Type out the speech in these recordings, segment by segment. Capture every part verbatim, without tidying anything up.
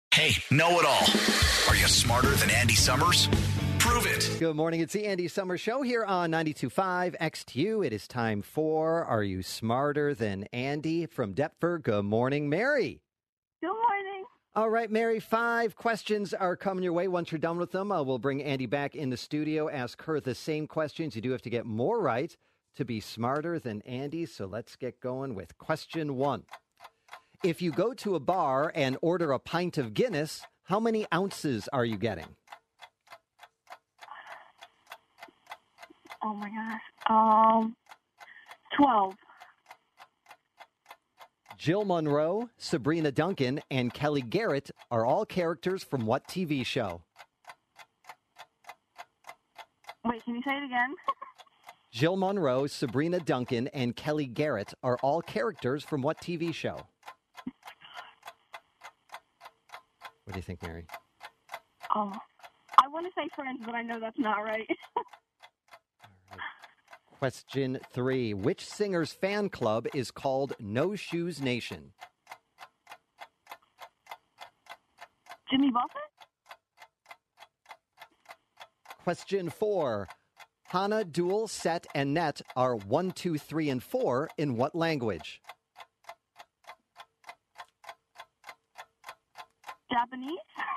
Hey, know-it-all. Are you smarter than Andy Summers? Prove it. Good morning. It's the Andy Summers Show here on ninety-two point five X T U. It is time for Are You Smarter Than Andy? From Deptford. Good morning, Mary. Good morning. All right, Mary, five questions are coming your way. Once you're done with them, uh, we'll bring Andy back in the studio, ask her the same questions. You do have to get more right to be smarter than Andy, so let's get going with question one. If you go to a bar and order a pint of Guinness, how many ounces are you getting? Oh, my gosh. Um, twelve. Jill Monroe, Sabrina Duncan, and Kelly Garrett are all characters from what T V show? Wait, can you say it again? Jill Monroe, Sabrina Duncan, and Kelly Garrett are all characters from what T V show? What do you think, Mary? Oh, I want to say Friends, but I know that's not right. All right. Question three. Which singer's fan club is called No Shoes Nation? Jimmy Buffett? Question four. Hana, Dual, Set, and Net are one, two, three, and four in what language? Japanese?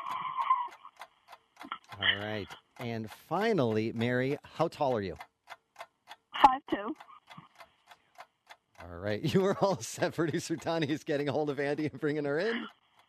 All right. And finally, Mary, how tall are you? Five two. All right. You are all set. Producer Donnie is getting a hold of Andy and bringing her in.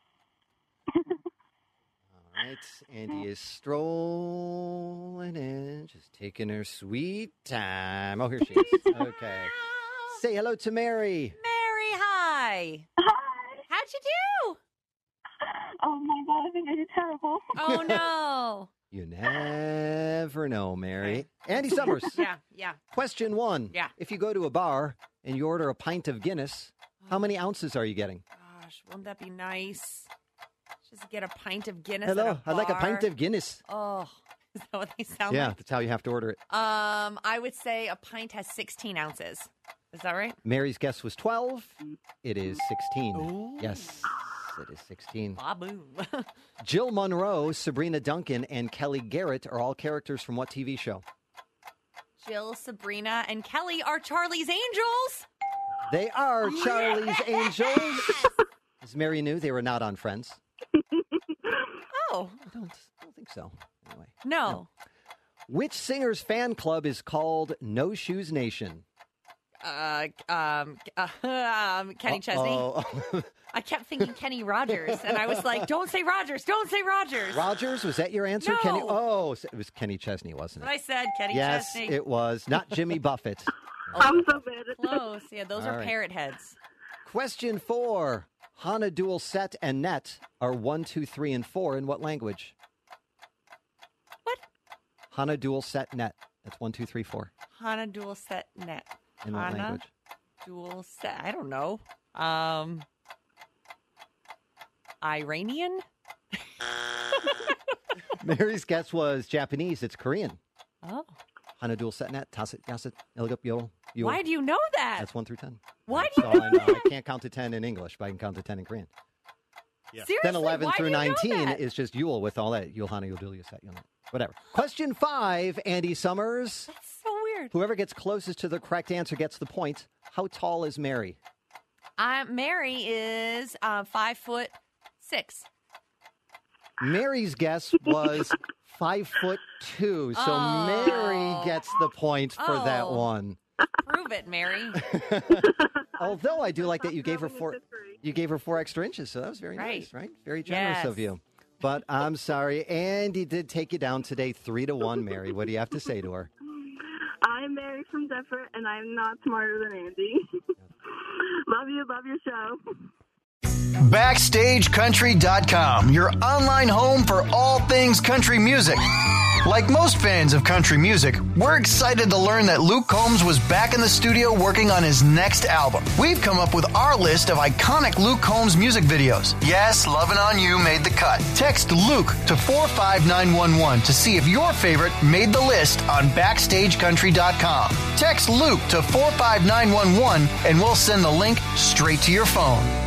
All right. Andy is strolling in, just taking her sweet time. Oh, here she is. Okay. Say hello to Mary. Mary, hi. Hi. How'd you do? Oh, my God, I think I did terrible. Oh, no. You never know, Mary. Andy Summers. Yeah, yeah. Question one. Yeah. If you go to a bar and you order a pint of Guinness, how many ounces are you getting? Gosh, wouldn't that be nice? Just get a pint of Guinness Hello, at a I'd like a pint bar. of Guinness. Oh, is that what they sound Yeah, like? that's how you have to order it. Um, I would say a pint has sixteen ounces. Is that right? Mary's guess was twelve. It is sixteen. Ooh. Yes, it is sixteen. Babu. Jill Monroe, Sabrina Duncan, and Kelly Garrett are all characters from what T V show? Jill, Sabrina, and Kelly are Charlie's Angels. They are Charlie's Angels. As Mary knew, they were not on Friends. Oh, I don't, don't think so. Anyway. no. No. Which singer's fan club is called No Shoes Nation? Uh, um, uh, um, Kenny Chesney. Oh, I kept thinking Kenny Rogers, and I was like, don't say Rogers, don't say Rogers. Rogers, was that your answer? No. Kenny? Oh, it was Kenny Chesney, wasn't But it? I said Kenny Yes, Chesney. it was. Not Jimmy Buffett. I'm so bad at this. Close. Yeah, those All are right. parrot heads. Question four. Hana, Dual, Set, and Net are one, two, three, and four in what language? What? Hana, Dual, Set, Net. That's one, two, three, four. Hana dual set net. In what Hana language? dual set. I don't know. Um, Iranian? Mary's guess was Japanese. It's Korean. Oh. Hana, Dual, Set, Net. Tasit, Yasit, Ilgup, Yol. Yul. Why do you know that? That's one through ten. Why do you That's know all I know. that? I can't count to ten in English, but I can count to ten in Korean. Seriously, Then eleven why through do you know nineteen that? is just Yule with all that. Yule, Hana, Yule, Dul, Yul, Set, Yul, Net. Whatever. Question five, Andy Summers. That's so weird. Whoever gets closest to the correct answer gets the point. How tall is Mary? Uh, Mary is uh, five foot six. Mary's guess was five foot two. So Oh. Mary gets the point for that Oh. one. Prove it, Mary. Although I do like that you gave her four you gave her four extra inches, so that was very Right. nice, right? Very generous Yes. of you. But I'm sorry, Andy did take you down today three to one, Mary. What do you have to say to her? I'm Mary from Deptford, and I'm not smarter than Andy. Love you. Love your show. Backstage Country dot com, your online home for all things country music. Like most fans of country music, we're excited to learn that Luke Combs was back in the studio working on his next album. We've come up with our list of iconic Luke Combs music videos. Yes, Lovin' On You made the cut. Text Luke to four five nine one one to see if your favorite made the list on Backstage Country dot com. Text Luke to four five nine one one and we'll send the link straight to your phone.